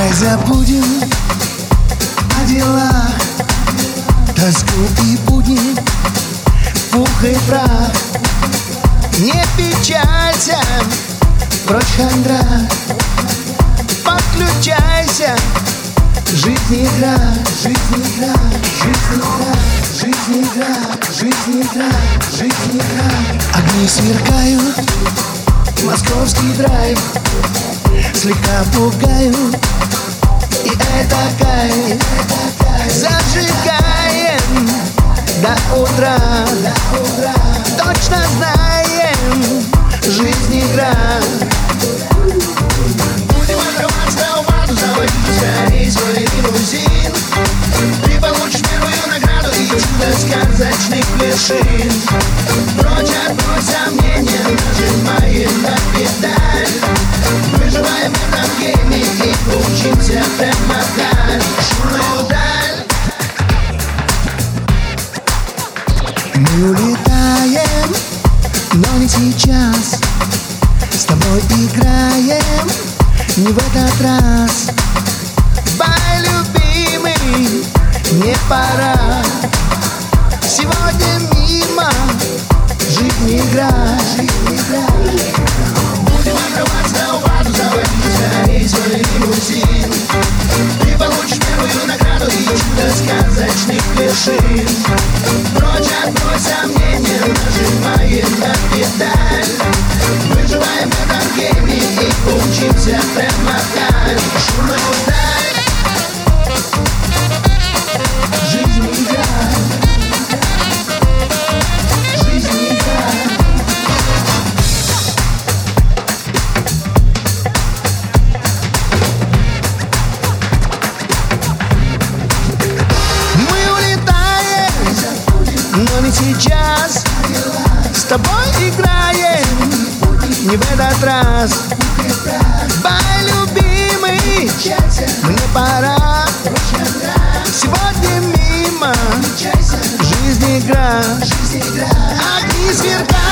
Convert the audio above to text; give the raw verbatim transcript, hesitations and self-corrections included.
Давай забудем о делах, тоску и будни, пух и прах. Не печалься, прочь хандра, подключайся. Жизнь игра, жизнь игра, жизнь игра, жизнь игра, жизнь игра, жизнь игра. Огни сверкают, московский драйв, слегка пугают, и это кайф. Зажигаем до утра, точно знаем, жизнь игра. Будем отрываться у базу, заводить скорей свой лимузин. Ты получишь первую награду и чудо сказочных вершин. Прочь отбрось сомнения, нажимаем на педаль. Выживаем в этом гейме и учимся прямо вдаль. Шумную даль. Мы улетаем, но не сейчас. С тобой играем, не в этот раз. Бай, любимый, не пора. Сегодня мимо, жизнь игра, жизнь игра. Будем отрываться у базу, заводить скорей свой лимузин. Ты получишь первую награду и чудо сказочных вершин. Прочь отбрось сомнения, нажимаем на педаль. Выживаем в этом гейме и учимся прямо вдаль. Шумную даль. Жизнь игра. Жизнь игра. Мы улетаем, но не сейчас. С тобой играем, не в этот раз. Бай, любимый, мне пора. Сегодня мимо, жизнь игра. Огни сверкают.